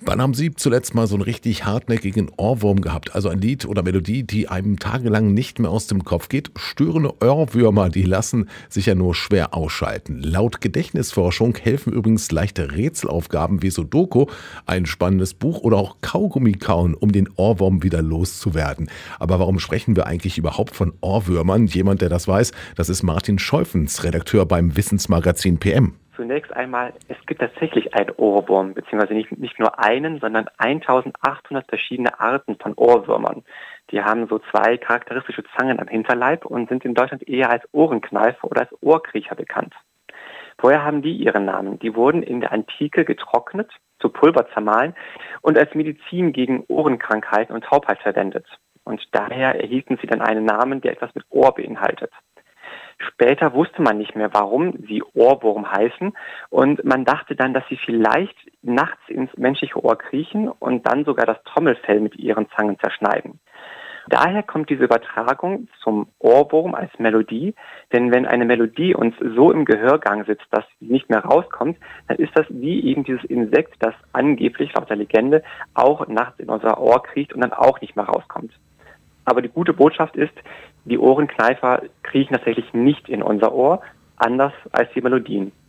Wann haben Sie zuletzt mal so 'n richtig hartnäckigen Ohrwurm gehabt? Also ein Lied oder Melodie, die einem tagelang nicht mehr aus dem Kopf geht? Störende Ohrwürmer, die lassen sich ja nur schwer ausschalten. Laut Gedächtnisforschung helfen übrigens leichte Rätselaufgaben wie Sudoku, ein spannendes Buch oder auch Kaugummi kauen, um den Ohrwurm wieder loszuwerden. Aber warum sprechen wir eigentlich überhaupt von Ohrwürmern? Jemand, der das weiß, das ist Martin Scheufens, Redakteur beim Wissensmagazin PM. Zunächst einmal, es gibt tatsächlich einen Ohrwurm, beziehungsweise nicht nur einen, sondern 1800 verschiedene Arten von Ohrwürmern. Die haben so zwei charakteristische Zangen am Hinterleib und sind in Deutschland eher als Ohrenkneifer oder als Ohrkriecher bekannt. Woher haben die ihren Namen? Die wurden in der Antike getrocknet, zu Pulver zermahlen und als Medizin gegen Ohrenkrankheiten und Taubheit verwendet. Und daher erhielten sie dann einen Namen, der etwas mit Ohr beinhaltet. Später wusste man nicht mehr, warum sie Ohrwurm heißen, und man dachte dann, dass sie vielleicht nachts ins menschliche Ohr kriechen und dann sogar das Trommelfell mit ihren Zangen zerschneiden. Daher kommt diese Übertragung zum Ohrwurm als Melodie, denn wenn eine Melodie uns so im Gehörgang sitzt, dass sie nicht mehr rauskommt, dann ist das wie eben dieses Insekt, das angeblich laut der Legende auch nachts in unser Ohr kriecht und dann auch nicht mehr rauskommt. Aber die gute Botschaft ist, die Ohrenkneifer kriechen tatsächlich nicht in unser Ohr, anders als die Melodien.